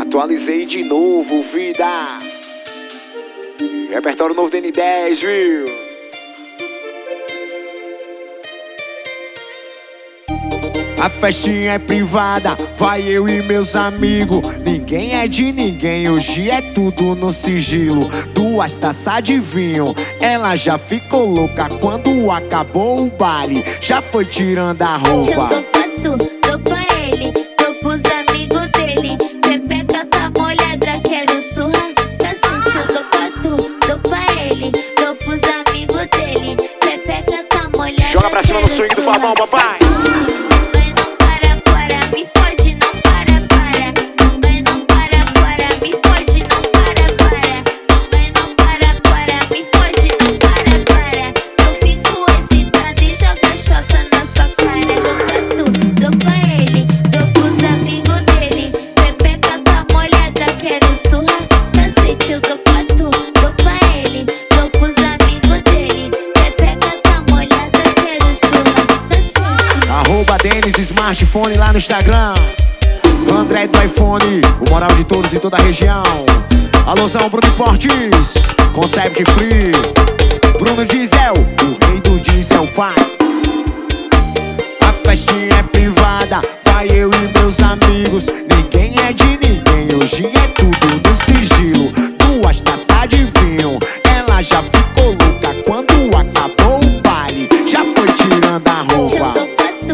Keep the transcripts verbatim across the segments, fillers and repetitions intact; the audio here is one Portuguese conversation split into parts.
Atualizei de novo, vida. Repertório novo do N dez, viu? A festinha é privada, vai eu e meus amigos. Ninguém é de ninguém, hoje é tudo no sigilo. Duas taças de vinho, ela já ficou louca quando acabou o baile. Já foi tirando a roupa. Eu dou pra tu, dou pra ele, dou pros amigos dele. Pepeca tá molhada, quero surrar. Cacete, eu dou pra tu, dou pra ele, dou pros amigos dele. Pepeca tá molhada, joga pra cima no swing do babão, papai. Smartphone lá no Instagram, André do iPhone, o moral de todos em toda a região. Alôzão, Bruno Portes, concept free. Bruno Diesel, o rei do diesel, pai. A festinha é privada, vai eu e meus amigos. Ninguém é de ninguém, hoje é tudo no sigilo. Duas taças de vinho, ela já ficou louca quando acabou o baile. Já foi tirando a roupa.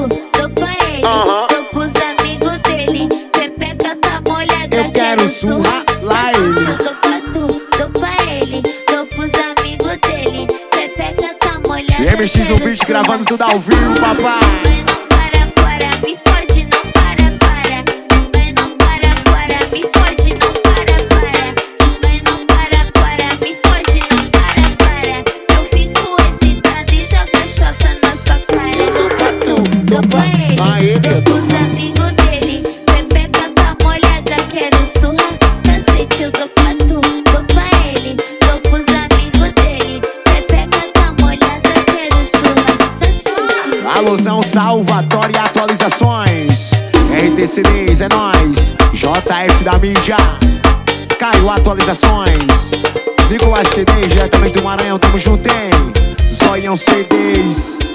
Eu quero surrar lá ele. Eu dou pra tu, dou pra ele, dou pros amigos dele. Pepeca tá molhada. E M X no beat gravando tudo ao vivo, papai. Não para, para, me fode, não para, para. Não para, para, me fode, não para, para. Não para, para, me fode, não para, para. Eu fico excitada e joga chota na sua cara. Eu dou pra tu, dou pra ele, dou pros amigos dele. Pepeca tá molhada, quero surrar. Cacete, eu dou pra tu, dou pra ele, dou pros amigos dele. Pepeca tá molhada, quero surrar. Cacete. Alôzão, Salvador e atualizações. R T C Ds, é nóis. J F da mídia, Caio atualizações. Nicolas C Ds, diretamente do Maranhão, tamo junto, hein? Zoião C Ds.